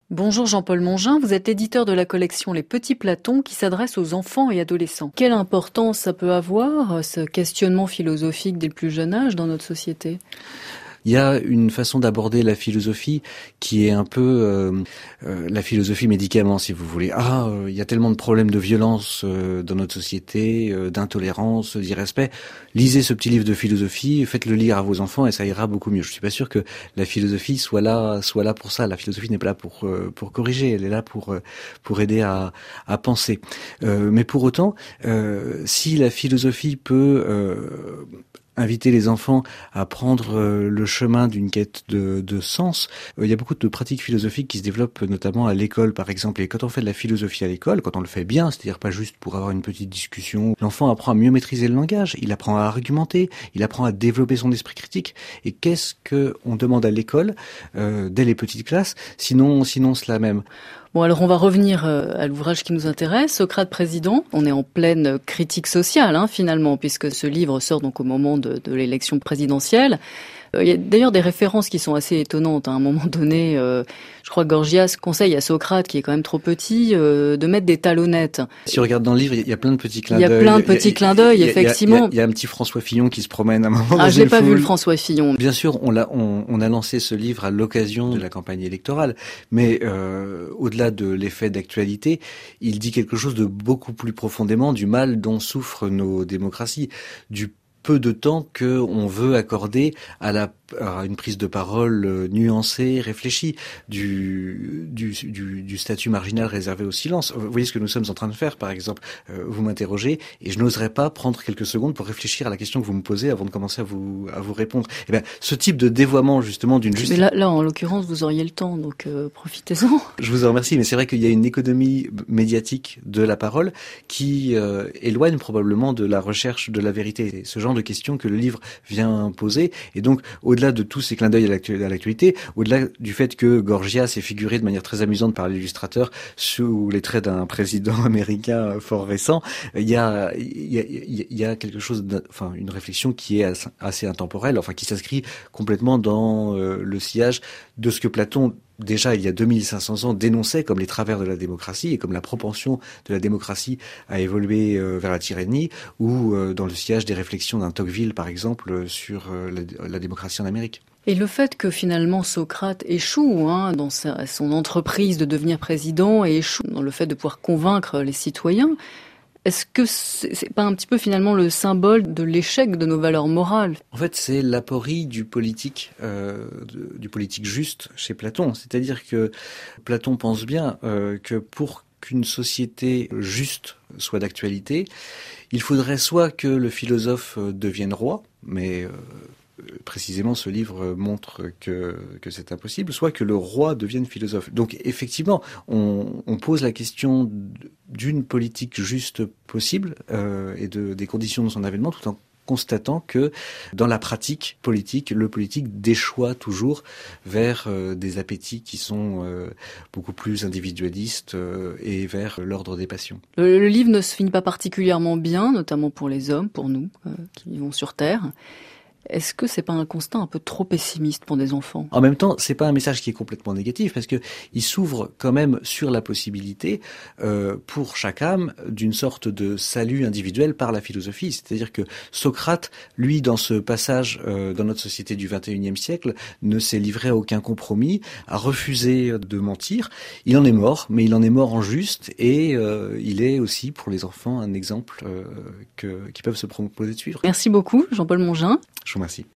Bonjour Jean-Paul Mongin, vous êtes éditeur de la collection Les Petits Platons qui s'adresse aux enfants et adolescents. Quelle importance ça peut avoir, ce questionnement philosophique dès le plus jeune âge dans notre société ? Il y a une façon d'aborder la philosophie qui est un peu la philosophie médicament, si vous voulez. Il y a tellement de problèmes de violence dans notre société, d'intolérance, d'irrespect. Lisez ce petit livre de philosophie, faites-le lire à vos enfants et ça ira beaucoup mieux. Je suis pas sûr que la philosophie soit là pour ça. La philosophie n'est pas là pour corriger, elle est là pour aider à penser. Mais pour autant, si la philosophie peut inviter les enfants à prendre le chemin d'une quête de sens. Il y a beaucoup de pratiques philosophiques qui se développent notamment à l'école par exemple. Et quand on fait de la philosophie à l'école, quand on le fait bien, c'est-à-dire pas juste pour avoir une petite discussion, l'enfant apprend à mieux maîtriser le langage, il apprend à argumenter, il apprend à développer son esprit critique. Et qu'est-ce que on demande à l'école dès les petites classes, sinon cela même. Bon, alors on va revenir à l'ouvrage qui nous intéresse, Socrate président. On est en pleine critique sociale, finalement, puisque ce livre sort donc au moment de l'élection présidentielle. Il y a d'ailleurs des références qui sont assez étonnantes. À un moment donné, je crois que Gorgias conseille à Socrate, qui est quand même trop petit, de mettre des talonnettes. Si on regarde dans le livre, il y a plein de petits clins d'œil. Il y a plein de petits clins d'œil, effectivement. Il y a un petit François Fillon qui se promène à un moment dans une je l'ai pas foule. vu, le François Fillon. Bien sûr, on a lancé ce livre à l'occasion de la campagne électorale, mais au-delà de l'effet d'actualité, il dit quelque chose de beaucoup plus profondément du mal dont souffrent nos démocraties, du peu de temps que on veut accorder à une prise de parole nuancée, réfléchie, du statut marginal réservé au silence. Vous voyez ce que nous sommes en train de faire, par exemple. Vous m'interrogez et je n'oserais pas prendre quelques secondes pour réfléchir à la question que vous me posez avant de commencer à vous répondre. Eh bien, ce type de dévoiement, justement, d'une justice... Mais là, en l'occurrence, vous auriez le temps, donc profitez-en. Je vous en remercie, mais c'est vrai qu'il y a une économie médiatique de la parole qui éloigne probablement de la recherche de la vérité. C'est ce genre de questions que le livre vient poser. Et donc, au-delà de tous ces clins d'œil à l'actualité, au-delà du fait que Gorgias est figuré de manière très amusante par l'illustrateur sous les traits d'un président américain fort récent, il y a quelque chose, une réflexion qui est assez intemporelle, qui s'inscrit complètement dans le sillage de ce que Platon, déjà il y a 2500 ans, dénonçait comme les travers de la démocratie et comme la propension de la démocratie à évoluer vers la tyrannie, ou dans le sillage des réflexions d'un Tocqueville par exemple sur la démocratie en Amérique. Et le fait que finalement Socrate échoue dans son entreprise de devenir président et échoue dans le fait de pouvoir convaincre les citoyens, est-ce que c'est pas un petit peu finalement le symbole de l'échec de nos valeurs morales ? En fait, c'est l'aporie du politique juste chez Platon. C'est-à-dire que Platon pense bien que pour qu'une société juste soit d'actualité, il faudrait soit que le philosophe devienne roi, mais précisément ce livre montre que c'est impossible, soit que le roi devienne philosophe. Donc effectivement, on pose la question d'une politique juste possible et des conditions de son avènement, tout en constatant que dans la pratique politique, le politique déchoit toujours vers des appétits qui sont beaucoup plus individualistes et vers l'ordre des passions. Le livre ne se finit pas particulièrement bien, notamment pour les hommes, pour nous, qui vivons sur Terre. Est-ce que c'est pas un constat un peu trop pessimiste pour des enfants ? En même temps, c'est pas un message qui est complètement négatif, parce que il s'ouvre quand même sur la possibilité pour chaque âme d'une sorte de salut individuel par la philosophie. C'est-à-dire que Socrate, lui, dans ce passage dans notre société du XXIe siècle, ne s'est livré à aucun compromis, a refusé de mentir. Il en est mort, mais il en est mort en juste, et il est aussi pour les enfants un exemple qui peuvent se proposer de suivre. Merci beaucoup, Jean-Paul Mongin. Je vous remercie.